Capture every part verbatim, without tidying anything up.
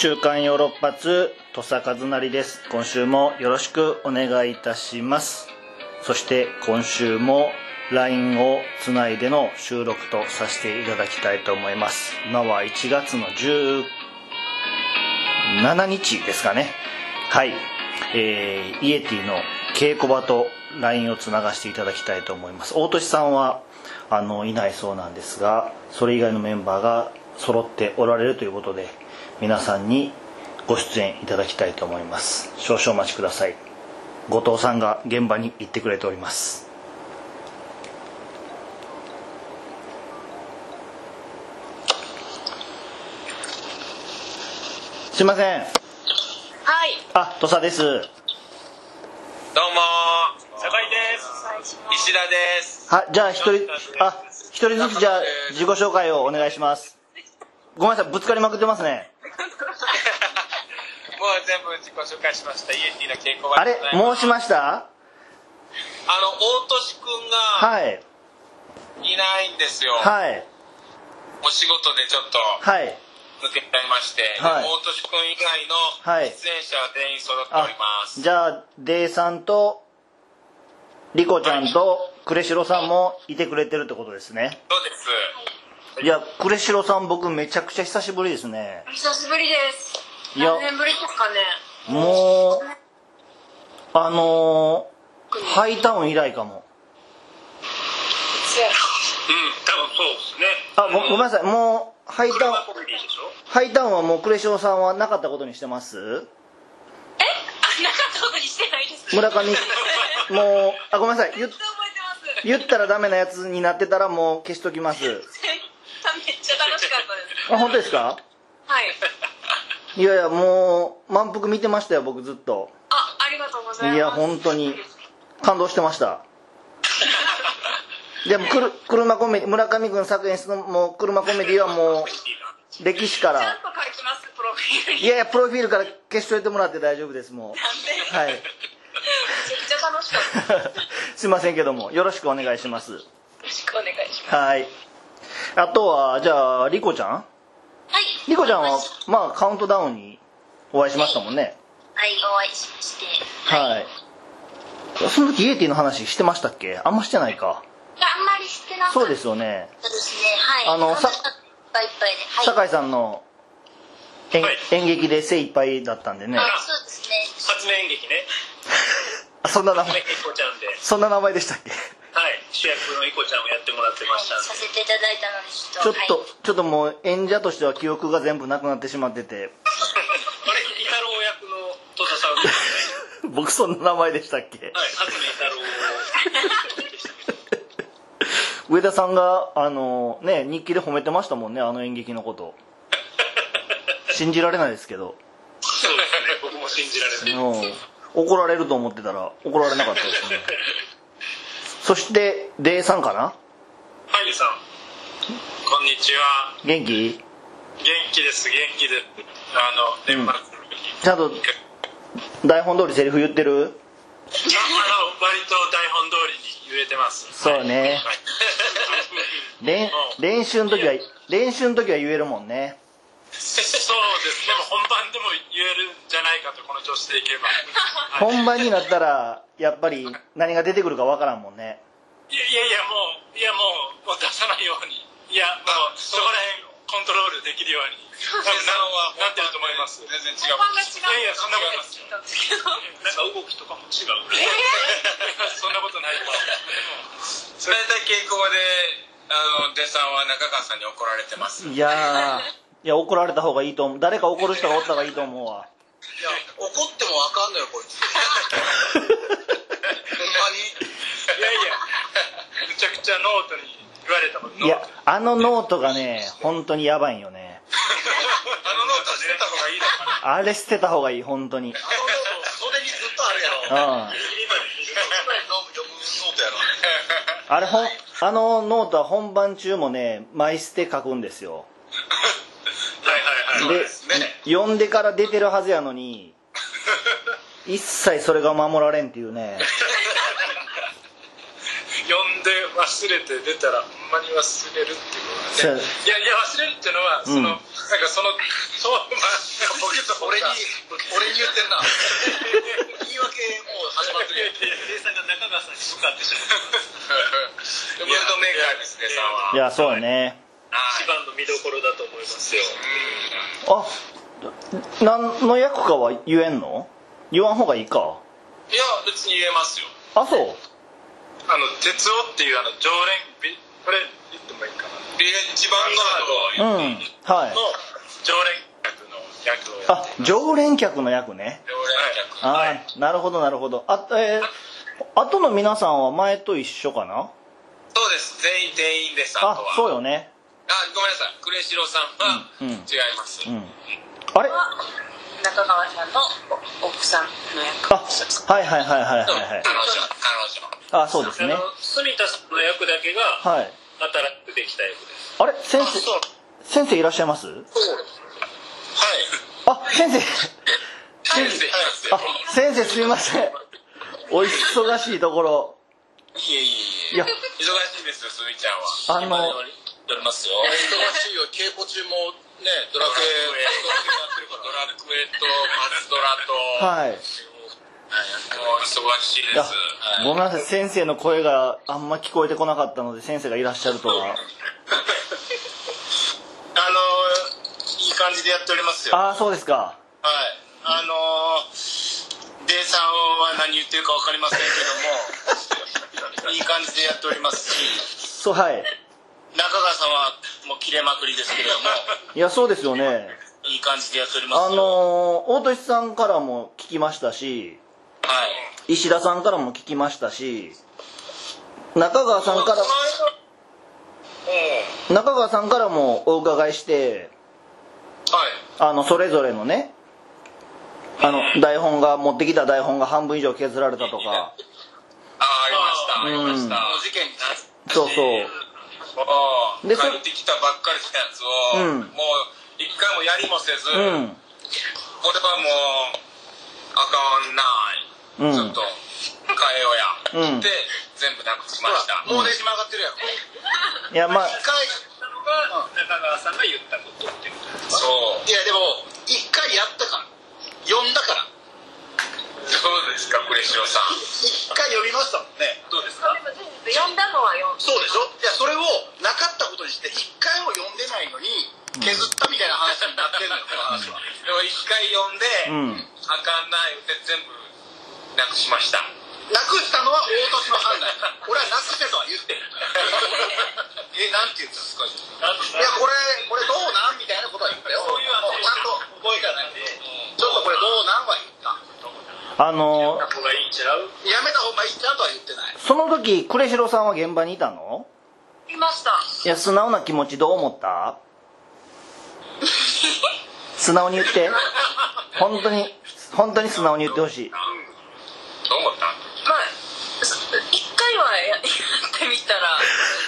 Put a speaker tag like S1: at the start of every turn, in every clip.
S1: 週刊ヨーロッパ通土佐和成です。今週もよろしくお願いいたします。そして今週も ライン をつないでの収録とさせていただきたいと思います。今はいちがつのじゅうしちにちですかね。はい、えー、イエティの稽古場と ライン をつながしていただきたいと思います。大俊さんはあのいないそうなんですが、それ以外のメンバーが揃っておられるということで、皆さんにご出演いただきたいと思います。少々お待ちください。後藤さんが現場に行ってくれております。すいません。はい。あ、土佐です。どうも
S2: ー、酒井です。石田です。
S1: は、じゃあ一人、あ、一人ずつじゃあ自己紹介をお願いします。ごめんなさい、ぶつかりまくってますね。
S2: もう全部自己紹介しました。イエティの稽古場
S1: あれ、申しました？
S2: あの、大俊くんが
S1: はい
S2: いないんですよ。
S1: はい。
S2: お仕事でちょっと
S1: はい。
S2: 抜けちゃいまして、
S1: はい、
S2: 大俊くん以外の出演者は全員揃っております。
S1: じゃあデイさんとリコちゃんと呉城さんもいてくれてるってことですね。
S2: そうです。
S1: いや、呉城さん僕めちゃくちゃ久しぶりですね。
S3: 久しぶりです。
S1: いや、
S3: 何年ぶりですかね。
S1: もうあのー、ハイタウン以来かも。
S3: そうやろ。
S2: うん、多分そうですね。
S1: あ、ご、ごめんなさい、もうハイタウン、ハイタウンはもう呉城さんはなかったことにしてます？
S3: え？あ、なかったことにしてないです。
S1: 村上もう、あ、ごめんなさい、言、
S3: 覚えてます。
S1: 言ったらダメなやつになってたらもう消しときます。
S3: めっちゃ楽しかったです。
S1: あ、本当ですか？
S3: はい。
S1: いやいや、もう満腹見てましたよ、僕ずっと。
S3: あ、ありがとうございます。
S1: いや、本当に感動してました。でもくる車コメディ、村上君作演出のもう車コメディはもう歴史から。
S3: ちゃんと書きます、プロフィールに。
S1: いやいや、プロフィールから消しといてもらって大丈夫です。もう
S3: なんで？
S1: はい。
S3: めちゃくちゃ楽しかった。
S1: すいませんけどもよろしくお願いします。
S3: よろしくお願いします。
S1: はい。あとはじゃあリコちゃん。
S3: はい。
S1: リコちゃんはまあカウントダウンにお会いしましたもんね。
S3: はい、お会いしまして。
S1: はい。はい、その時イエティの話してましたっけ？あんましてないか。
S3: いや、あんまりしてなかった。
S1: そうですよね。
S3: そうですね。はい。
S1: あのさ、
S3: いっぱいいっぱいで。はい。
S1: 酒井さんの演、
S2: はい、
S1: 演劇で精一杯だったんでね。
S3: あ、そうですね。
S2: 初音演劇ね。
S1: あ、そんな名前。
S2: いこちゃんで。
S1: そんな名前でしたっけ？
S2: はい、主役のいこちゃんをやってもらってましたんで。
S3: させていただいたのでちょっと。
S1: ちょっと、
S3: はい、
S1: ちょっともう演者としては記憶が全部なくなってしまってて。
S2: あれ、イタロウ役の戸田さんですね。
S1: 僕そんな名前でしたっけ？
S2: はい、初音イタロウ。
S1: 上田さんがあのね日記で褒めてましたもんね、あの演劇のこと信じられないですけど。
S2: そうですね、僕も信じられない。
S1: うん、怒られると思ってたら怒られなかったですね。そしてデイさんかな。
S2: はい、さんこんにちは。
S1: 元気？
S2: 元気です、元気です。あの年末の時、
S1: ちゃんと台本通りセリフ言ってる？
S2: あの割と台本通りに言えてます。
S1: そうね、
S2: はい、
S1: 練, 練習の時は練習の時は言えるもんね。
S2: そうです。でも本番でも言えるんじゃないかと、この調子でいけば。
S1: はい、本番になったらやっぱり何が出てくるかわからんもんね。
S2: いやいやいや、もういやもうもう出さないように、いやもうそこら辺コントロールできるように多分なってると思います。全然違う。
S3: 本番が違う。
S2: いやいや、そんなことないですよ。なんか動きとかも違う。えー、そんなことないと。それだけ稽古場であの出さんは中川さんに怒られてます。
S1: いやいや怒られた方がいいと思う。誰か怒る人がおった方がいいと思うわ。
S4: いや怒ってもあかんのよこいつ。ほんまに。い
S2: やいや、むちゃくちゃノートに言われたもん。
S1: いや、あのノートがね本当にやばいんよね。
S2: あのノート捨てた方がいいのかな。
S1: あれ捨てた方がいい、本当に。
S4: あのノート袖にずっとあるやろ。
S1: うん。
S4: ギリギリまで読むノートやろ。
S1: あれほんあのノートは本番中もね枚捨て書くんですよ。
S2: はいはいはい。
S1: で、読んでから出てるはずやのに一切それが守られんっていうね。
S2: 呼んで忘れて出たらほんまに忘れるっていうのはね。いやいや忘れるっていうのはその、うん、なんかそのそうまあ
S4: 俺に俺に言ってんな。言い訳もう始まってるやん。
S5: レイさんが中川さんに向かってしま
S2: う。ムードメーカーですねさんは。
S1: いやそうね。
S5: 一番の見どころだと思いますよ。
S1: あ、何の役かは言えんの？言わん方がいいか。
S2: いや別に言えますよ。
S1: あ、そう。
S2: あの哲夫っていうあの常連これ言ってもいいかな。ビレッジヴァンガードを言っていい、うん、はい。の常連客の役をやって。
S1: あ、常連客の役ね。
S2: 常連客。
S1: はい、あ、なるほどなるほど。あ、えー、あとの皆さんは前と一緒かな？
S2: そうです。全員店員です。
S1: あとは。あ、そうよね。
S2: あ、ごめんなさい。呉城さんは違います。うんうん、
S1: あれ？
S3: 中川さんの奥さんの役。
S1: あ、はいはいはいはいはいはい。
S2: 彼女、彼
S1: 女。あ、そうですね。
S5: 住田さんの役だけが
S1: はい
S5: 新しくできた役です。
S1: あれ、先生先生いらっしゃいます？はい。あ、先生。
S2: 先生。
S1: あ、先生すみません。お忙しいところ。
S2: いえいえいえ。いや、忙しいですよ、すみちゃんは。
S1: あの。
S4: やりますよ。忙しいよ。稽古中もね、ドラクエ、
S2: ドラクエとマツドラと。
S1: はい。
S2: もう忙しいです。
S1: ごめんなさい、先生の声があんま聞こえてこなかったので、先生がいらっしゃるとは。あの
S2: いい感じでやっておりますよ。
S1: ああ、そうですか。
S2: はい。あのデイさんは何言ってるか分かりませんけども、いい感じでやっておりますし。
S1: そう、はい。
S2: 中川さんはもう切れまくりですけれども。
S1: いや、そうですよね。
S2: いい感じでやっておりますよ。
S1: あの大俊さんからも聞きましたし、
S2: はい、
S1: 石田さんからも聞きましたし、中川さんから、うん、中川さんからもお伺いして、はい、あのそれぞれのね、あの台本が持ってきた台本が半分以上削られたとか。
S2: ああ、ありました、ありました。お事件になって。
S1: そうそう。
S2: で帰ってきたばっかりしたやつを、うん、もう一回もやりもせず、うん、俺はもうあかんない、うん、ちょっと変えようや、うん、って全部なくしました。もうねじ曲がってるやろ。
S1: いや、まあ
S5: 一回したのが中川さんが言ったことっていうこと。
S2: そう。いやでも一回やったから読んだから。そうですか、呉城さん。一回読みましたもんね。
S5: どうですか？
S3: 読んだのは読んだ。
S2: そうでしょ。いや、それをなかったことにして一回も読んでないのに削ったみたいな話になってるのよ、この話は。でも一回読んで、うん、あかんないって全部なくしました。なくしたのは大年の判断。俺はなくせとは言ってる。え、なんて言ったんですか？いや、これこれどうなんみたいなことは言ったよ。そういうちゃんと覚えがないんで、ちょっとこれどうなんは言った。
S1: あのー、
S5: やめた方がいいんちゃう？
S2: やめた方がいいんちゃうとは言ってない。
S1: その時呉城さんは現場にいたの？
S3: いました。
S1: いや、素直な気持ちどう思った？素直に言って。本当に本当に素直に言ってほしい。
S2: どう思った？
S3: まあ一回は や, やってみたら。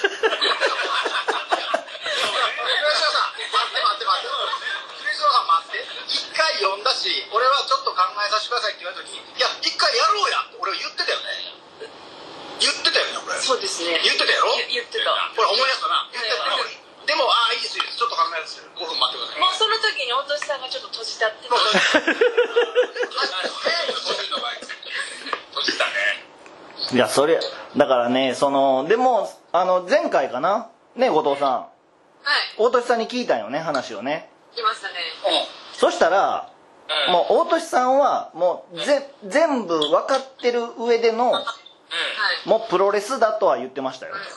S2: 一回読んだし、俺はちょっと考えさせてくださいって言われた時に、いや一回やろうやって俺は言ってたよね。言ってたよね、俺。
S3: そうですね。
S2: 言ってたやろ？
S3: 言ってた。
S2: これ思い出したな。言ってたな。でも、ああ、いいですよ、ちょっと考えますよ。ごふん待ってください。
S3: もうその時に大年さんがちょっと閉じたって。閉
S2: じたね。
S1: いや、それだからね、そのでもあの前回かなね、後藤さん。
S3: はい。
S1: 大年さんに聞いたよね、話をね。
S3: 聞きましたね。
S1: うん。そしたら、うん、もう大年さんはもうぜ全部分かってる上での、うん、もうプロレスだとは言ってましたよ。うん、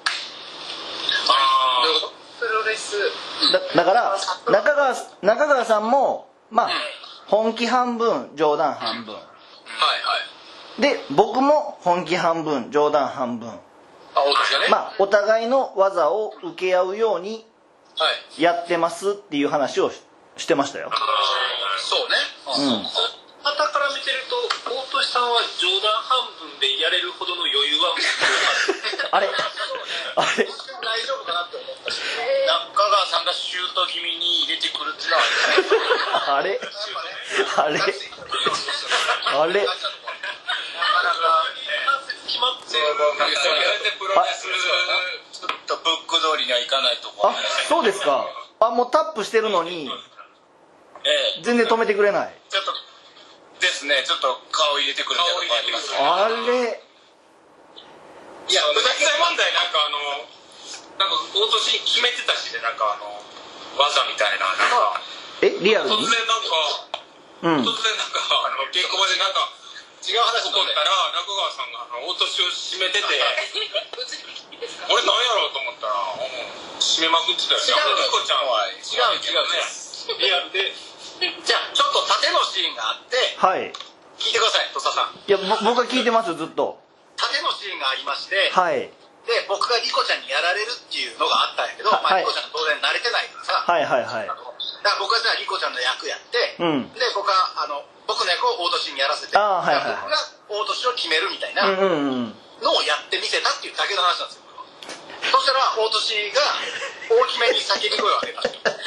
S2: あ
S3: プロレス
S1: だ, だから中 川, 中川さんもまあ、うん、本気半分冗談半分、うん、はいはいで僕も本気半分冗談半分、あ、
S2: 私がね、
S1: まあお互いの技を受け合うようにやってますっていう話を し, してましたよ。
S2: そうね、うん、
S5: 傍から見てると大年さんは冗談半分でやれるほどの余裕は
S1: あれあれ
S2: 大丈夫かなって思ったし、中川さんがシュート気味に入れてくるっていうのは
S1: あれあれあれ
S5: 関節決まって
S2: そう僕それでプロレスちょっとブック通りにはいかないとこ
S1: あ、そうですか。あ、もうタップしてるのに
S2: ええ
S1: 全然止めてくれない。
S2: ちょっとですね、ちょっと顔入れてくるみたいなとこあります。
S1: あれ、
S2: いや、
S5: 実際問題なんかあのなんか落とし決めてたしね、なんかあの技みたいななんか
S1: え、リアルに？
S5: 突然なんか
S1: うん。
S5: 突然なんかあの稽古場でなんか
S2: 違う話
S5: 起こったら中川さんがあの落としを締めてて俺なんやろうと思ったらもう締めまくってたよね。
S2: 違う
S5: リコちゃんは
S2: 違う違うね。
S5: リアルで
S2: じゃあちょっと縦のシーンがあって
S1: はい。
S2: 聞いてください、土佐さん。
S1: いや、ぼ僕は聞いてますよ、ずっと。
S2: 縦のシーンがありまして、
S1: はい。
S2: で僕がリコちゃんにやられるっていうのがあったんやけど、
S1: ははい
S2: まあ、リコちゃん当然慣れてないからさ、
S1: はいはいはい。
S2: だから僕はじゃあリコちゃんの役やって、
S1: うん。
S2: で僕はあの僕の役を大年にやらせて、
S1: あーはいはいはい
S2: 僕が大年を決めるみたいな
S1: うんうんうん。
S2: のをやってみせたっていうだけの話なんですよ。そしたら大年が大きめに叫び声を上げた。うわーうわー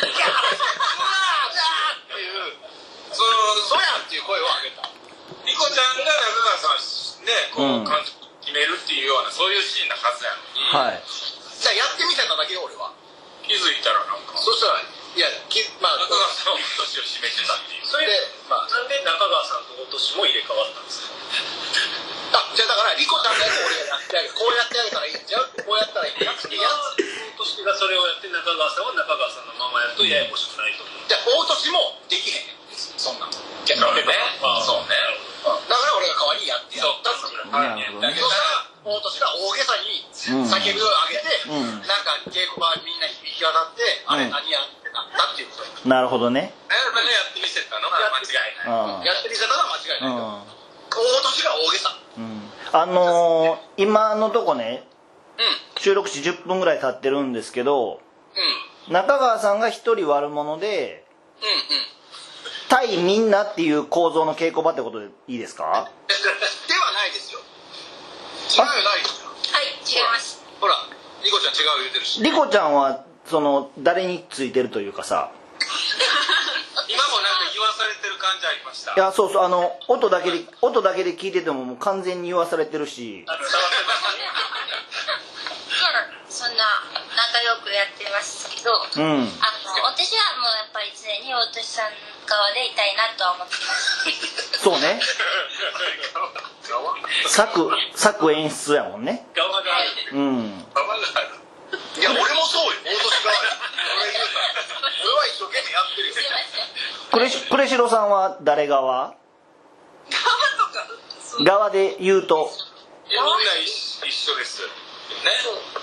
S2: っていう、そのそやんっていう声を上げた。
S5: リコちゃんが中川さんねこ
S1: うん
S5: う感じ決めるっていうようなそういうシーンなはずやのに、
S1: はい。
S2: じゃあやってみせただけよ俺は。
S5: 気づいたらなんか
S2: そしたらいやきまあ
S5: 中川さんは落としを締めてたっていう。
S2: それでまあ
S5: なんで中川さんと落としも入れ替わったんですか？
S2: あじゃあだからリコちゃんのやつを俺がやってあげる、こうやってあげたらいいんちゃう、こうやったらいいんちゃうっていうやつ。
S5: 大年がそれをやって中川さんは中川さんのままやるとややこしくないと思う。
S2: じゃあ大年もできへんそんなん逆にね、そうね、
S5: あ
S2: だから俺が代わりにやってやったっていう。
S1: なるほどね
S2: だけど大年が大げさに叫びを上げて、
S1: うん
S2: なんか稽古場みんなに響き渡って、あれ何やってなったっていうことや。
S1: なるほどね。
S5: やってみせたのが間違いない。
S1: あ
S2: やってみせたのは間違いないけど、
S1: あ。
S2: 大年が大げさ。
S1: うん。あのー、今のとこね、
S2: うん
S1: 収録しじゅっぷんぐらい経ってるんですけど、
S2: うん
S1: 中川さんが一人悪者で、
S2: うんうん。
S1: 対みんなっていう構造の稽古場ってことでいいですか？
S2: ではないですよ。違うよないですよ。
S3: はい、違います。
S2: ほら、リコちゃん違う言うてるし。
S1: リコちゃんはその誰についてるというかさ、
S5: 今もなんか言わされてる感じありました。
S1: いやそうそうあの音だけで音だけで聞いててももう完全に言わされてるし、
S5: 伝わってますね。
S3: そんな仲良くやってますけど、
S1: うん。
S3: あの私はもうやっぱり常に大年さん側でいたいなとは思ってます
S1: そうね。作作演出やもんね。
S5: 側がある。
S1: うん。
S5: 側がある。
S2: いや、俺もそうよ。大年側よ。俺言うたら。俺は一生懸命やってるよ。
S3: すいません。
S1: クレシクレシロさんは誰側？側で言うと、
S5: いやみんな一一緒ですよね。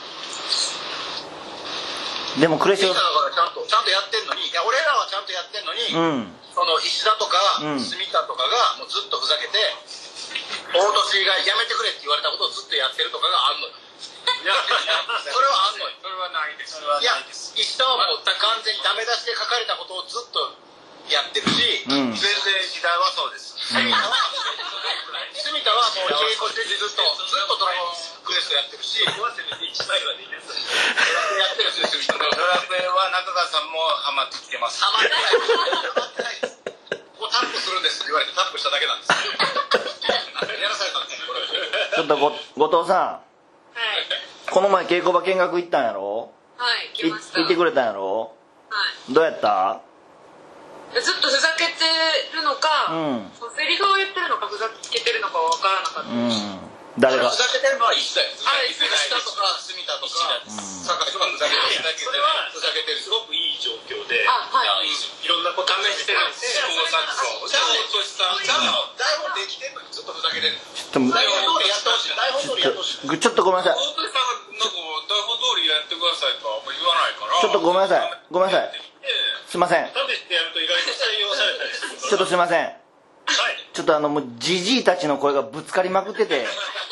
S1: でもクレシロ
S2: だからちゃんとちゃんとやってんのに、いや俺らはちゃんとやってんのに、
S1: うん
S2: その石田とか
S1: うん
S2: 住田とかがもうずっとふざけて、大年がやめてくれって言われたことをずっとやってるとかがあんのよ。
S5: いや
S2: それはあんのよ。
S5: それはないです。
S2: いや、石田はもう完全にダメ出しで書かれたことをずっとやってるし、
S1: うん
S2: 全然石田はそうです。住田は住田はもう稽古中ずっとずっとドラゴンクエストやってるし、や
S5: せめて一枚はでいいです。
S2: ってるんですよ。ドラクエは中川さんもハマってきてます。ハマってないです。こうタップするんですって言われてタップしただけなんですよ。やらされたんですこれ。
S1: ちょっとご後藤さ
S3: はい
S1: ん、この前稽古場見学行ったんやろ？
S3: はい、
S1: い
S3: 来ました。
S1: 行ってくれたんやろ？
S3: はい。
S1: どうやった？
S6: ずっとふざけてるのか、
S1: うん
S6: セリフを言ってるのかふざけてるのかわからなかった。
S1: うん。誰が
S2: ふ？ざけてるのは石田よ。
S6: はい
S2: 石田とか住田とか酒井とかふざけてるだけで
S5: それは
S2: ふざけてる。
S5: すごくいい状況で、
S6: あ、はい。
S5: いろんなこと試してるんです。試行錯誤。じゃあ大年さん
S2: ちゃん
S5: が
S2: と台本できてんのにずっとふざけてる。
S1: ちょっと
S2: 台本通りやってほしい。台本通りやってほしい。
S1: ぐちょっとごめんなさい。
S5: 大年さんがなんか台本通りやってくださいとはあんまり言わないから。
S1: ちょっとごめんなさい。ごめんなさい。
S5: ええ
S1: すいません。
S5: 試してやると意外と採用されたりするから。
S1: ちょっとすいません。
S5: はい。
S1: ちょっとあのもうジジイたちの声がぶつかりまくってて、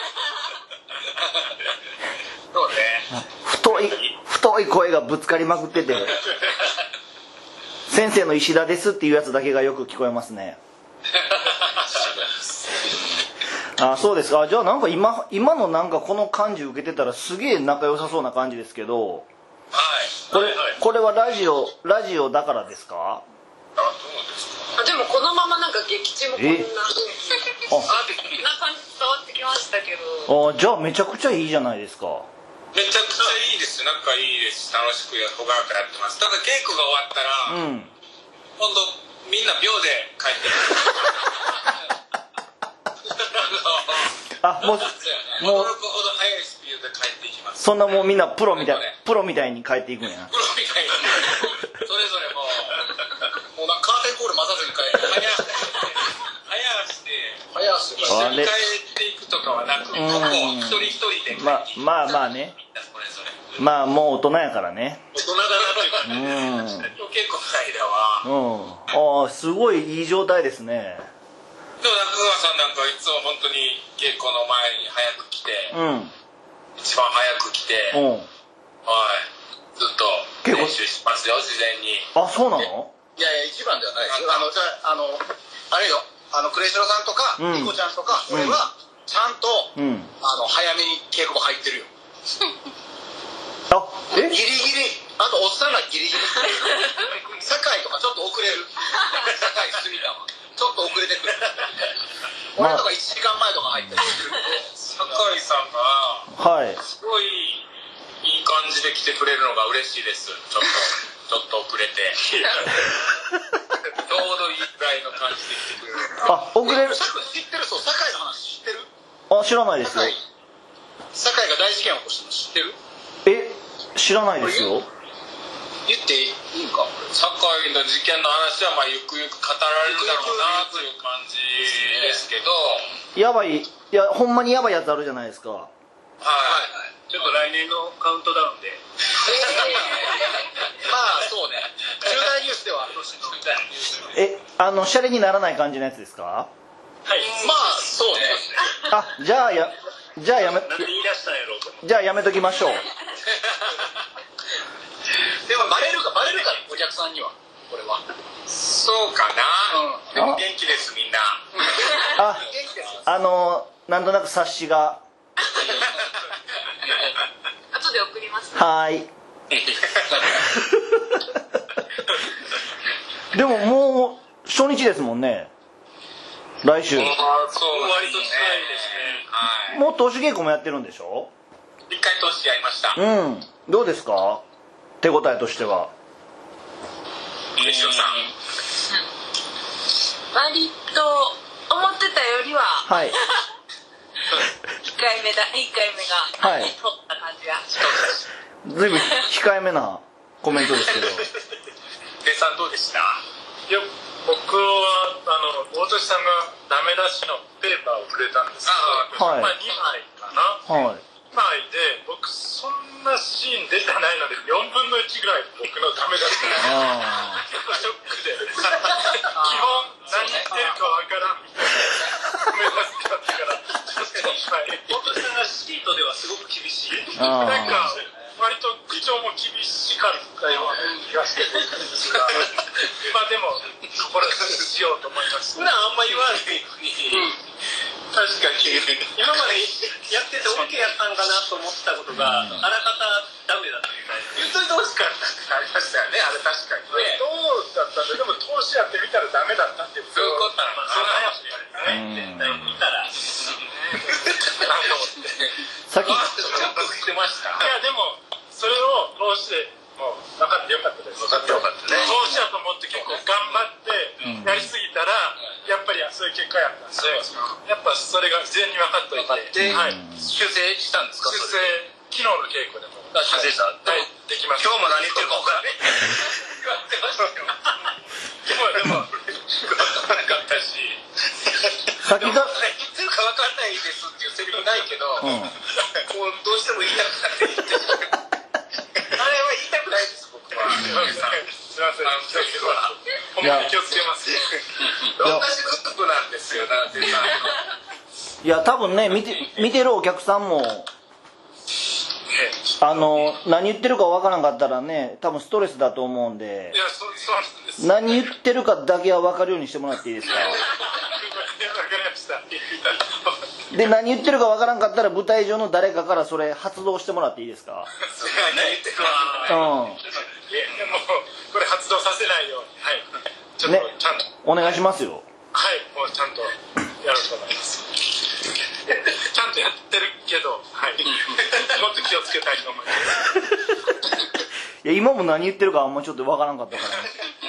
S2: そうね。
S1: 太い太い声がぶつかりまくってて、先生の石田ですっていうやつだけがよく聞こえますね。あ、そうですか。じゃあなんか今今のなんかこの感じ受けてたらすげえ仲良さそうな感じですけど、
S5: はい。
S1: これ
S5: はいはい。
S1: これはラジオラジオだからですか？
S5: あ、そうですか。
S6: あでももこのままなんか劇中もこんな雰囲気
S1: あ
S6: あな感じ伝わってきましたけど。
S1: あじゃあめちゃくちゃいいじゃないですか。
S5: めちゃくちゃいいです。なんかいいです。楽しくほがらかやってます。ただ稽古が終わったら、
S1: うん。
S5: 今度みんな秒で帰ってくる。
S1: あもうもう
S5: 驚くほど速いスピードで帰っていきます。
S1: そんなもうみんなプロみたいプロみたいに帰っていくんやな。
S5: プロみたいにそれぞれもう
S4: もうなんかカーテンコール待たずに帰って
S5: 早足で早足で一緒に帰っていくとかはなく、ここ一人一人で帰っていく。
S1: まあまあまあね。まあもう大人やからね。
S5: 大人だなという感じで、うん、結構の間は、
S1: うん、ああすごいいい状態ですね。
S5: でも中川さんなんかいつも本当に稽古の前に早く来て、うん、一番早く来て、うん、はいずっと練習しますよ事前に。
S1: あそうなの？
S4: いやいや一番ではないですよ。あのじゃあのあれよあのクレイシロさんとかニコちゃんとか俺はちゃんと、うん、あの早めに稽古も入ってるよ。
S1: あえ
S4: ギリギリあとおっさんらギリギリ酒井とかちょっと遅れる。酒井隅田はちょっと遅れてくる。俺とかいちじかんまえとか入ってる。
S5: 酒井さんがすごいいい感じで来てくれるのが嬉しいです。ちょっとちょっと遅れてちょうどいいぐらいの感じで来てくれる。
S1: あ遅れる。
S4: 知ってる？そう酒井の話知ってる？
S1: あ知らないですよ。
S4: 酒井が大事件を起こしたの知ってる？
S1: え知らないですよ。
S4: 言っていいんか？
S5: 酒井の事件の話はまあゆくゆく語られるだろうなという感じですけど、
S1: やばいいやほんまにやばいやつあるじゃないですか。
S5: はい、ちょっと来年のカウントダウンで、え
S4: ー、まあそうね重大ニュースでは
S1: えあのシャレにならない感じのやつですか？
S5: はい
S4: まあそうね
S1: あじゃあやじゃあやめ
S5: 何言い出したんやろうと
S1: じゃあやめときましょう。
S4: でもバレるかバレるかお客さんにはこれは
S5: そうかな、うん、でも元気ですみんな。
S1: ああのなんとなく察しが
S6: 後で送ります、ね、
S1: はーいでももう初日ですもんね来週。
S5: そう割と近いですね。
S1: もう投資稽古もやってるんでしょ？
S5: 一回投資やりました。
S1: うんどうですか手応えとしては。
S5: 西尾さん
S6: 割と思ってたよりは
S1: はい
S6: いっかいめだいっかいめがはい取った感じが
S1: ずいぶん控えめなコメントですけど
S5: デさんどうでした？
S7: いや僕はあの大俊さんがダメ出しのペーパーをくれたんですけど、
S1: はい、
S7: まあ、にまいかな、
S1: はい、
S7: にまいで僕そんなシーン出てないのでよんぶんのいちぐらい僕のダメ出しが結構ショックで基本何言ってるかわからんみたいなダメ出しだったから確かに大俊さんがシートではすごく厳しいなんか割と口調も厳しかったような気がしてるんですがまあでも心しようと思います。
S5: 普段あんま言わないのに、うん、確かに今までやってて OK やったんかなと思ったことが、うん、あらかたダメだったみたいな言っといてほしかったってなりましたよね。あれ確かにね
S7: どうだったんだ。でも投資やってみたらダメだったっていう
S5: そういうことなのかな。
S7: そういう話ですね。
S5: 見たら
S1: さっき
S5: ちょっと言ってました。
S7: いやでもそれを投資でもう分かってよかったです。
S5: 分かってよかったね。
S7: 投資だと思って結構頑張ってやりすぎたら、やっぱりそういう結果やったんで、やっぱそれが事前に分かっておいて、はい、
S5: 修正したんですか？
S7: 修正昨日の稽古でも
S5: 修正した。
S7: はいできました。
S5: 今日も何言ってるか分からない。言ってましたよ。でも分からなかったし。
S1: 先が
S5: 言ってるか分かんないですっていうセリフないけど、うん、こうどうしても言いたくなって言ってあれは言いたくないです僕は。すみません。ほんまに気をつけます。同じグループなんですよ。だってさ。
S1: いや多分ね見て見てるお客さんも。あの何言ってるか分からんかったらね多分ストレスだと思うんで、
S7: いやそそうなんです。
S1: 何言ってるかだけは分かるようにしてもらっていいですか？
S7: 分かりました。
S1: で何言ってるか分からんかったら舞台上の誰かからそれ発動してもらっていいですか？
S5: 何言ってるか分からない。
S7: うん。いやもうこれ発動させないようにはいちょっとちゃんと
S1: お願いしますよ。
S7: はい、もうちゃんとやろうと思います。ちゃんとやってるけど、はい、もっと気をつけたいと思います。
S1: いや、今も何言ってるかあんまちょっとわからんかったから。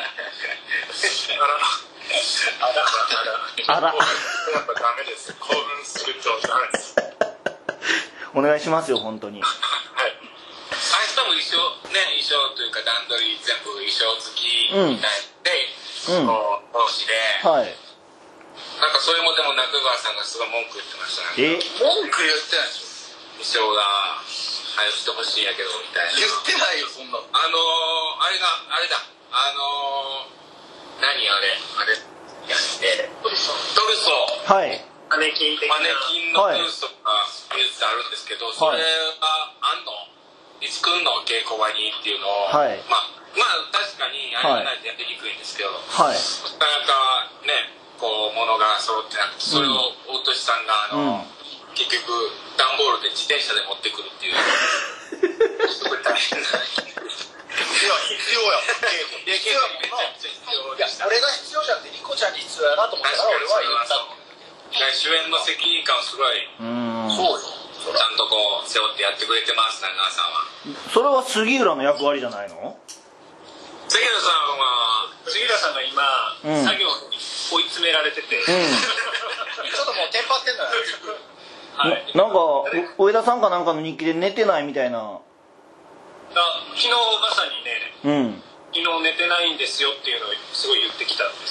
S1: あら。あら。あら。
S7: やっぱダメです。興奮するとダメです。
S1: お願いしますよ、本当に。
S5: はい。あいつとも一緒ね、衣装というか段取り全部衣装好きみたいで、うん、同士で。はい。なんかそれもでも中川さんがすごい文句言ってましたね。え、
S4: 文句言ってないで
S5: しょ。衣装が早くしてほしいんやけどみたいな。
S4: 言ってないよそんなの。
S5: あのー、あれがあれだ。あのー、何あれあれやってトルソー。トルソー。
S1: はい。
S7: マネキン的な。
S5: マネキンのトルソーが技術あるんですけど、はい、それがあんのいつくんの稽古場にっていうのを、はい、まあまあ確かにあれがないとやりにくいんですけど、はい、なかなかね。こう物が揃ってなくて、それを大俊さんがあの、うん、結局段ボールで自転車で持ってくるっていうすごい大変な。いや必
S4: 要やもん。いや必要やもんな。いや俺が必要じゃなくてリコちゃんに必要やなと思ったから俺は言ったの。
S5: 主演の責任感をすごい。そうよ。ちゃんとこう背負ってやってくれてます中川さんは。
S1: それは杉浦の役割じゃないの？
S5: 杉浦さんは
S7: 杉浦さんが今、うん、作業に追い詰められてて、うん、ちょ
S4: っともうテンパってんだよ。
S1: はい、な, なんか上田さんかなんかの日記で寝てないみたいな。あ、
S7: 昨日まさにね、うん、昨日寝てないんですよっていうのをすごい言ってきたんです。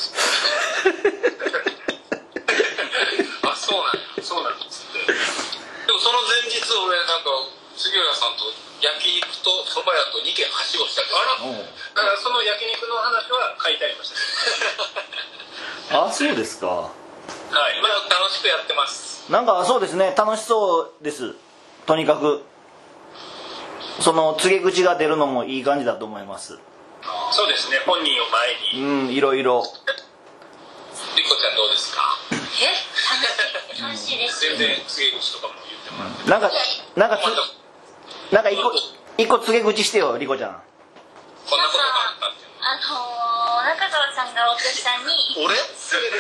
S5: あ、そうなんや。
S7: そうなんですって。
S5: でもその前日俺なんか杉浦さんと焼肉と蕎麦屋とにけんはしごしたけど、
S7: あら、だからその焼肉の話は書いてありました。
S1: あ、そうですか。
S7: はい、まあ楽しくやってます。
S1: なんかそうですね、楽しそうです。とにかくその告げ口が出るのもいい感じだと思います。
S7: そうですね、本人を前
S1: に。うん、いろいろ。
S5: リコちゃんどうですか？
S3: え、楽しいです。
S5: 全然告げ口とかも言ってもらって。
S1: なんかなんかなんか一個一個告げ口してよ、リコちゃん。
S5: こんなことがあったっていう。
S3: あのー、中川さんが大俊さんに。
S4: 俺？なんか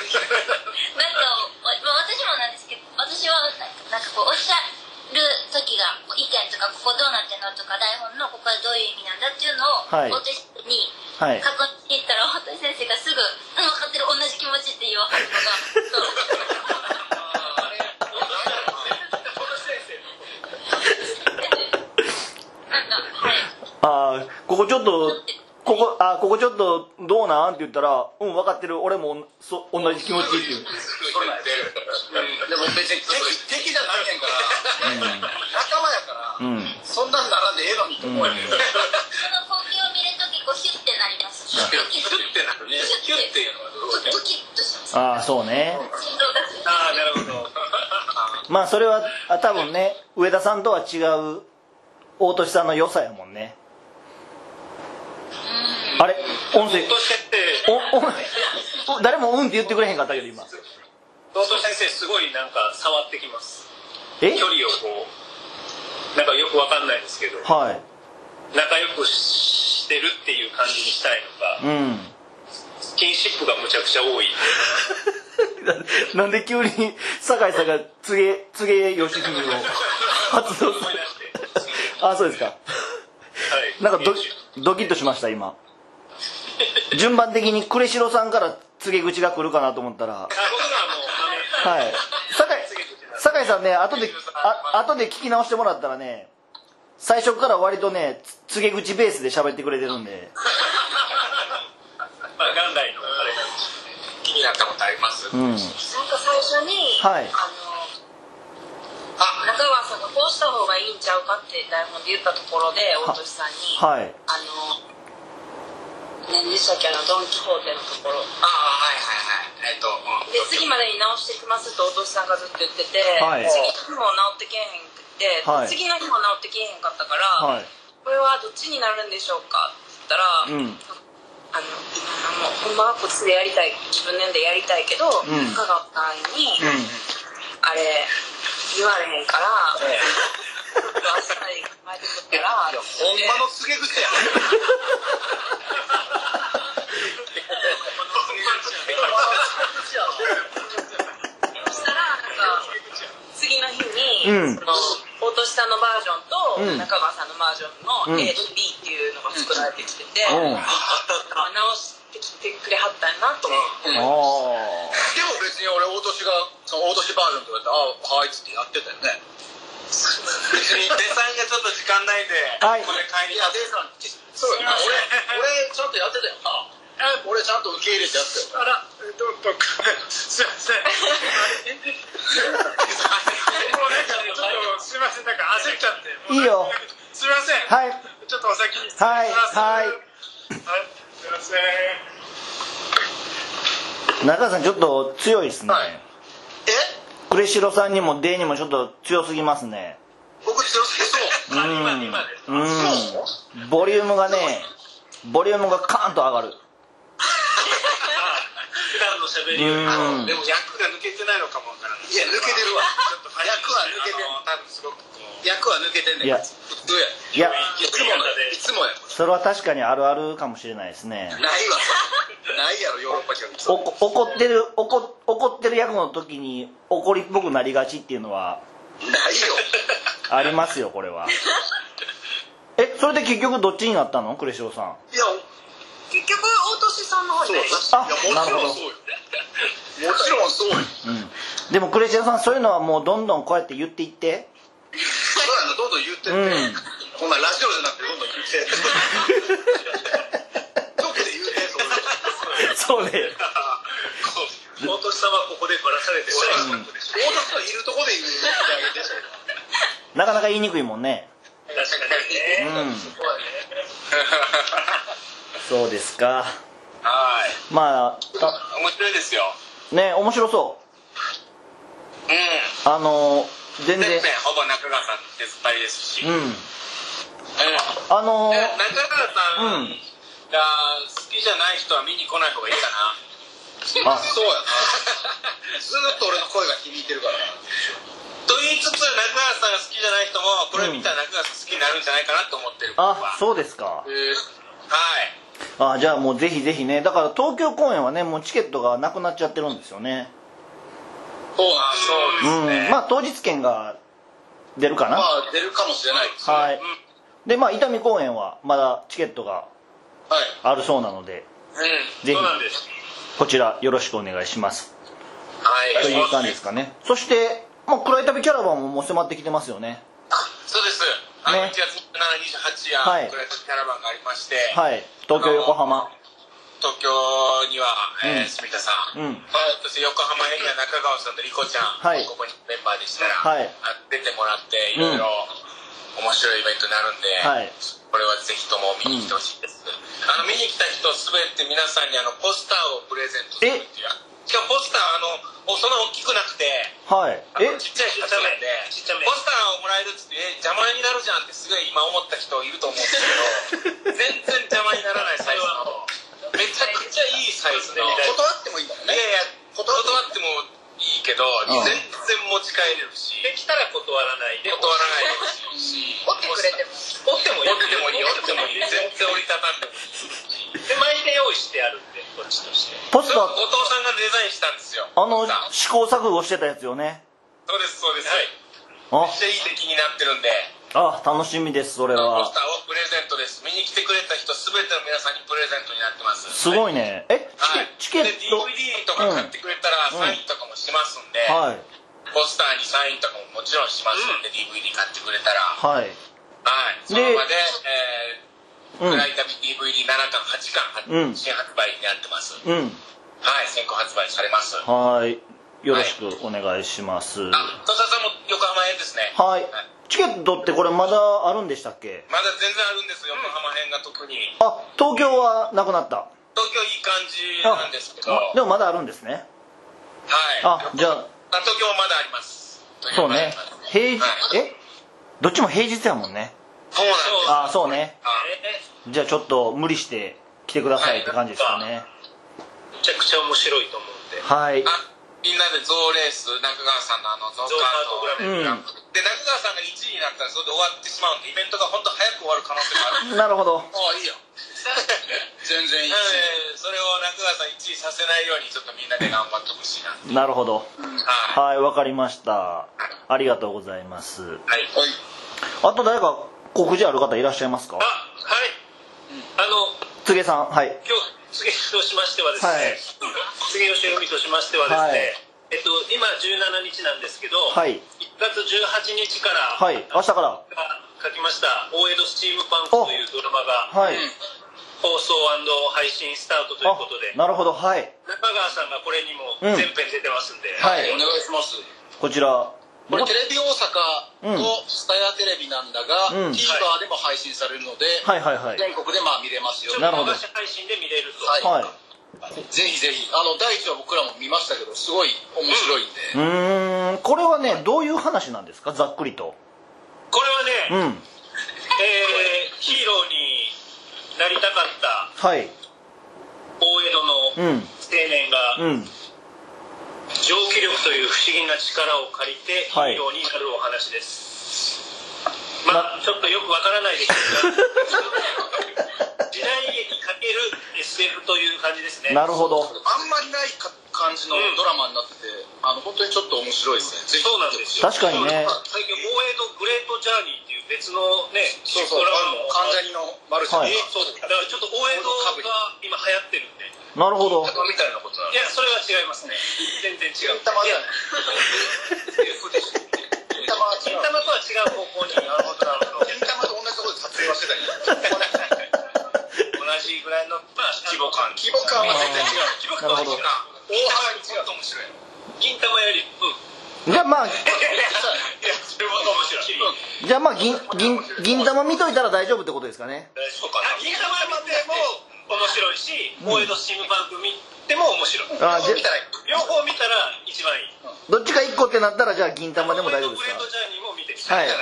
S3: 私もなんですけど、私はなんかこうおっしゃる時が意見とかここどうなってんのとか台本のここはどういう意味なんだっていうのを大俊に確認に行ったら大俊先生がすぐ「うん、分かってる、同じ気持ち」って言わはるのが。
S1: ああ、ここちょっとここあここちょっとどうなんって言ったら「うん分かってる、俺もそ同じ気持ち」っていう。
S4: でも別に 敵, 敵じゃないねんから、うん、仲間やから、うん、そんなんならんでええのにと思うよ、うん、その
S3: 光景を見ると結構ヒュッてなります。ヒュッ
S5: てなるね。ヒュッていうのはどう？
S3: ドキッとします。
S1: ああ、そうね。
S7: ああ、なるほど。
S1: まあそれは多分ね、上田さんとは違う大俊さんの良さやもんね。あれ音声おお誰もうんって言ってくれへんかったけど今。
S7: 大俊先生すごいなんか触ってきます。え？距離をこうなんかよくわかんないですけど。はい。仲良くしてるっていう感じにしたいのか。うん。スキンシップがむちゃくちゃ多い。
S1: なんで急に酒井さんが告げ告げ義文を発動する。あ、そうですか。はい。なんかドドキッとしました今。順番的に呉城さんから告げ口が来るかなと思ったら、はい、酒井酒井さんね、後であ後で聞き直してもらったらね、最初から割とね告げ口ベースで喋ってくれてるんで。
S7: まあ元来のあれ
S5: 気になったことあります？うん。なんか
S6: 最初に、はい、あのあ中川さんがこうした方がいいんちゃうかって台本で言ったところで大俊さんに、はい、あの。何でしたっけ、あのドン・キホーテのところ。ああ、
S5: はいはいはい。えっと、
S6: うん、で次までに直してきますって大俊さんがずっと言ってて、はい、次の日も直ってけえへんくて、はい、次の日も直ってけえへんかったから、はい、これはどっちになるんでしょうかって言ったら、うん、あの今もうほんまはこっちでやりたい、自分でやりたいけど、うん、香川さんに、うん、あれ言われへんから、うんちょっと明日に考えてくったら、
S4: いやほんまの告げ口やん。
S6: したらなんか次の日に、うん、その大俊さんのバージョンと、うん、中川さんのバージョンの A と B っていうのが作られてきてて、うん、直してきてくれはったんやなと思って、うん、で
S4: も別に俺大俊がその大俊バージョンとか言ってああはいっつってやってたよね。
S5: 別にデさんがちょっと時間ないんで、はい、これ買いに行って。
S4: そうよ、俺俺ちゃんとやってたよ。俺ちゃんと受け入れてやってたよ。
S7: あら、どうどうすいません。もうなんかちょっとすいません、なんか焦っちゃって。
S1: いいよ。
S7: すいません。
S1: はい。
S7: ちょっとお先に。
S1: はいはい。はい。
S7: すいませ
S1: ん。中川さんちょっと強いですね。
S4: はい、え？
S1: 呉城さんにも D にもちょっと強すぎますね。
S4: 僕強すぎそう。
S1: うん。うん。ボリュームがね、ボリュームがカーンと上がる。
S5: 普段の喋りよりも、でも役が抜けてないのかもわからない。
S4: いや抜けてるわ。役は抜けてる。
S5: 多分すごくこう
S4: 役は抜けてんねん。いや、普通や。いや、いつもいつもや。
S1: それは確かにあるあるかもしれないですね。
S4: ないわ。ないやろヨーロッパ人。
S1: 怒ってる怒怒ってる役の時に怒りっぽくなりがちっていうのは
S4: ないよ。
S1: ありますよこれは。え、それで結局どっちになったの呉城さん？
S4: いや。
S6: 結局大俊さんの方で。
S1: あ、なるほど。も
S4: ちろんそうよ。
S1: うん。でも呉城さんそういうのはもうどんどんこうやって言っていって。
S4: そうやな、どんどん言ってって。うん、こんなラジオじゃなくてどんどん言って。どこで言うて
S1: そうね。
S5: 大俊さんはここでバラされてる。
S4: 大俊さんいるとこで言うてあげて。
S1: なかなか言いにくいもんね。
S5: 確かにね。うん。
S1: そうですか。
S5: はい。
S1: まあ
S5: 面白いですよ。
S1: ね、面白そう。うん。あの全然。
S5: ほぼ中川さん手伝いですし。うん。うん、
S1: あの
S5: 中川さんが好きじゃない人は見に来ない方がいいか
S4: な。あ、そうやな。ずっと俺の声が響いてるから。
S5: と言いつつ中川さんが好きじゃない人もこれ見たら中川さん好きになるんじゃないかなと思ってる。
S1: あ、そうですか。
S5: えー、はい。
S1: あ、じゃあもうぜひぜひね。だから東京公演はねもうチケットがなくなっちゃってるんですよね。
S5: そうなんですね。
S1: うん、まあ当日券が出るかな。
S4: まあ出るかもしれないですね。
S1: はい。でまあ伊丹公演はまだチケットがあるそうなので、
S5: はい、
S1: ぜひ
S5: そうなんです。
S1: こちらよろしくお願いします。
S5: はい。
S1: という感じですかね。そしてもう黒い旅キャラバンももう迫ってきてますよね。
S5: そうです。あのいちがつにじゅうしち、にじゅうはちや、はい、黒い旅キャラバンがありまして、
S1: はい。東京横浜。
S5: 東京には、えー、住田さん、うん、そして横浜エリア中川さんとリコちゃん、はい、ここにメンバーでしたら、はい、出てもらっていろいろ面白いイベントになるんで、はい、これはぜひとも見に来てほしいです、うん、あの見に来た人すべて皆さんにあのポスターをプレゼントするっていう。しかもポスターあのそんな大きくなくて、
S1: はい、
S5: えちっちゃいちっちゃめでポスターをもらえるっつってえ邪魔になるじゃんってすごい今思った人いると思うんですけど全然邪魔にならないサイズのめちゃくちゃいいサイズで断
S4: ってもいいんだよね。
S5: いやいや断ってもいいけど全然持ち帰れるしできたら断らないで断らないでほしいし
S6: 折ってくれても
S5: 折ってもいい折ってもいい折ってもいい全然折りたたんでもいいで前で用意してあるんでこっちとしてポスター後藤さんがデザインしたんですよ。
S1: あの試行錯誤してたやつよね。
S5: そうですそうです、はい、めっちゃいい出来になってるんで
S1: あ、楽しみです。それは
S5: ポスターをプレゼントです。見に来てくれた人すべての皆さんにプレゼントになってます。
S1: すごいね。え、チケット
S5: ディーブイディー とか買ってくれたらサインとかもしますんで、はい、ポスターにサインとかももちろんしますんで、うん、ディーブイディー 買ってくれたらはい、はい、その場で、えー、暗い旅 ディーブイディーななかんはちかん、うん、新発売になってます、うん、はい、先行発売されます。
S1: はい、よろしくお願いします。はい、
S5: あ、戸田さんも横浜編ですね。
S1: はい、はい、チケットってこれまだあるんでしたっけ？
S5: まだ全然あるんですよ、横浜編が特に。
S1: あ、東京はなくなった。
S5: 東京いい感じなんですけど
S1: でもまだあるんですね。
S5: はい。
S1: あ、じゃあ
S5: 東京もまだあります。
S1: そうね、平日、はい、えどっちも平日やもんね。
S5: そうなんです。
S1: あ、そうね。じゃあちょっと無理して来てくださいって感じですかね。
S5: めちゃくちゃ面白いと思うんで。
S1: はい。
S5: あ、 みんなでゾウレース、中川さんのあのゾウカートグランプリで、中川さんがいちいになったらそれで終わってしまうんで、イベントが本当早く終わる可能性がある。
S1: なるほど。
S4: ああ、いいやん。全然いいし、
S5: それを中川さんいちいさせないようにちょっとみんなで頑張ってほしいな。
S1: なるほど。はい、わかりました。ありがとうございます。はい。あと誰か告示ある方いらっしゃいますか？
S8: あ、はい。あの、
S1: 柘植さん、はい。
S8: 今日、柘植としましてはですね、柘植義文としましてはですね、えっと、今じゅうしちにちなんですけど、はい、いちがつじゅうはちにちから、
S1: はい、明日から
S8: 書きました大江戸スチームパンクというドラマが、はい、放送&配信スタートということで、
S1: なるほど、はい、
S8: 中川さんがこれにも全編出てますんで、
S4: うん、はい、お願いします。
S1: こちら
S4: これテレビ大阪とスタヤテレビなんだが、うん、TVer でも配信されるので、
S1: はいはいはい、
S4: 全国でまあ見れますよ。
S8: なるほど。配信で見れると。
S4: はい。はい、ぜひぜひ、あの第一話僕らも見ましたけど、すごい面白いんで。
S1: うん、うーん、これはね、どういう話なんですか、ざっくりと。
S8: これはね、うん、えー、ヒーローになりたかった大江戸の青年が、うんうん、蒸気力という不思議な力を借りてヒーローになるお話です。はい、まあちょっとよくわからないですけど時代劇かける エスエフ という感じですね。
S1: なるほど。
S4: あんまりない感じのドラマになってて、うん、あの本当にちょっと面白いですね。
S8: そうなんですよ。
S1: 確かにね。
S8: 最近大江戸グレートジャーニーっていう別のね、
S4: そうそう、関ジャニのマルシェ、はい、
S8: そうです。だからちょっと大江戸が今流行ってるんで。
S1: なるほど。
S4: みたいなことなん
S8: です。いや、それは違いますね。全然違う。
S4: 金玉じゃない。金玉は違う。
S8: 金玉とは違う方向に。なるほど、なるほど。
S4: 金玉と同じところで撮影はしてたんや。
S8: 同じぐらいの、まあ、規模感。
S4: 規模感は全然違う。
S8: 規模感は違う。
S4: 大幅に違うと面白い。
S8: 銀玉より、うん。
S1: じゃあまあ、
S8: いや、それは面白い。
S1: じゃあまあ、銀、銀、銀玉見といたら大丈夫ってことですかね。
S8: 大丈夫かな。銀玉見ても面白いし、大江戸スチームパンク見ても面白い。あ、じゃ両方見たら一番いい。
S1: どっちか一個ってなったら、じゃあ銀玉でも大丈夫ですか。
S8: グレートジャーニーも見てみ
S1: たい。はい。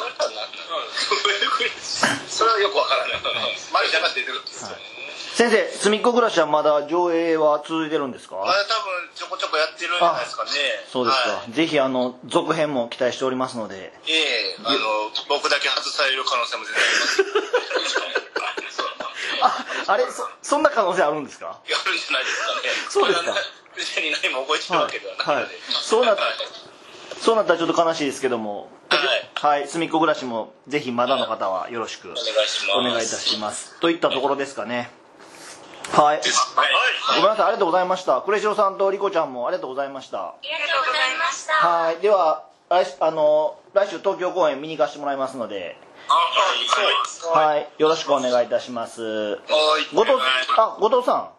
S4: それはよくわからない。マルちゃんが出てるって言って。
S1: 先生、すみっこ暮らしはまだ上映は続いてるんですか？
S2: あれ多分ちょこちょこやってるんじゃないですかね。
S1: そうですか。はい、ぜひあの続編も期待しておりますので。
S2: ええ、あの僕だけ外される可能性も全然あります。
S1: あ、あれ そ, そんな可能性あるんですか？
S2: あるんじゃないですかね。
S1: そうですか。
S2: 別に何も覚えてるわけではないので。
S1: そうなった。そうなったらちょっと悲しいですけども、はい、すみっこ暮らしもぜひまだの方はよろしくお願いいたします。といったところですかね。はい。ごめんなさい、ありがとうございました。呉城さんとリコちゃんもありがとうございました。
S3: ありがとうございました。
S1: はい、では来あの来週東京公演見に行かせてもらいますので、はい、よろしくお願いいたします。後藤、あ、後藤さん。はい。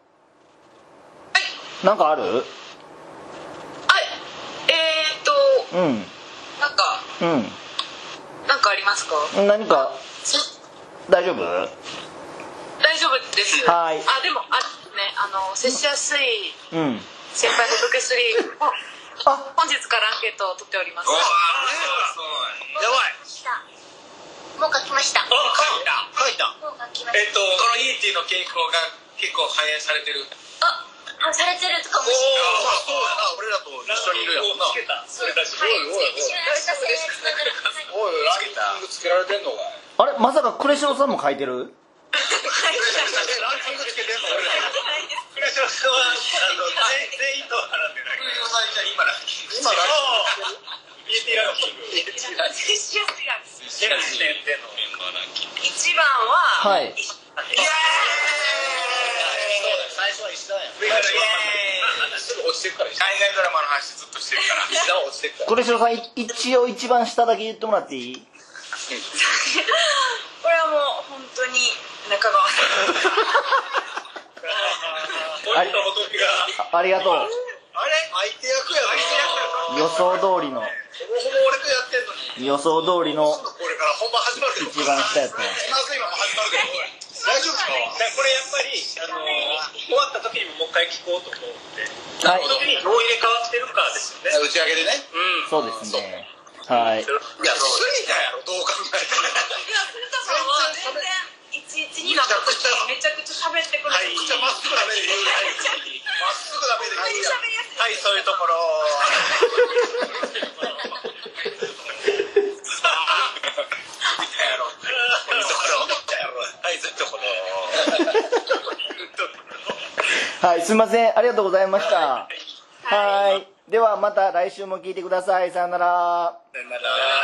S1: なんかある？うん、
S6: なんか、うん、なんかありますか？
S1: 何か大丈夫？
S6: 大丈夫です。
S1: はい。
S6: あ、でもあね、あの接しやすい先輩のロケスリー、あ、本日からアンケートを取っております。
S2: やばい。
S3: もう書きました。
S2: あ、書いた。書いた。
S3: もう書きました。
S5: えっとこのイエティの傾向が結構反映されてる。
S3: あ。あ、されてるかもしれない。
S2: そうやな、俺らと一緒にいるやんな。
S3: それだし、おいおいおい。
S4: おい、ランキングつけられてんのかい。
S1: あれ、まさか呉城さんも書いてる？
S2: ランキングつけてんの俺ら。呉城さんは全員とは絡んでない。呉城さんじゃ今ランキング。今ランキング。イエティランキング。
S6: 接しやすいやつ。
S2: 一番
S6: は。
S1: はい。
S2: イエーイ。最初は石田や。すぐ落ちてるから。海外ドラマの話ずっとしてるから。石田は落ちてるから。
S1: 呉城さん、一応一番下だけ言ってもらっていい？
S6: これはもう本当に中川さ
S1: ん。ありがとう。
S2: あれ相手役やろ。
S1: 予想通りの。
S2: ほぼ俺とやってんのに。
S1: 予想通りの。
S2: これから本番始まるけど。
S1: 一番下やった。
S2: まず今も始まるけど。大丈夫か？
S8: これやっぱりあの終わった時にももう一回聞こうと思って。はい。その時にどう入れ替わってるかですよね。
S2: 打ち上げでね。
S8: うん。
S1: そうですね。はい。いや、
S2: スリだやろ、どう考えても。
S6: いや、古田さんは全然いちいちになった時めちゃくちゃ喋ってくれる。
S2: めちゃくちゃまっすぐな目で言う。まっすぐな目で言う。
S8: はい、そういうところを
S1: はい、すみません、ありがとうございました。はい、ではまた来週も聞いてください。さよなら。
S2: さよなら。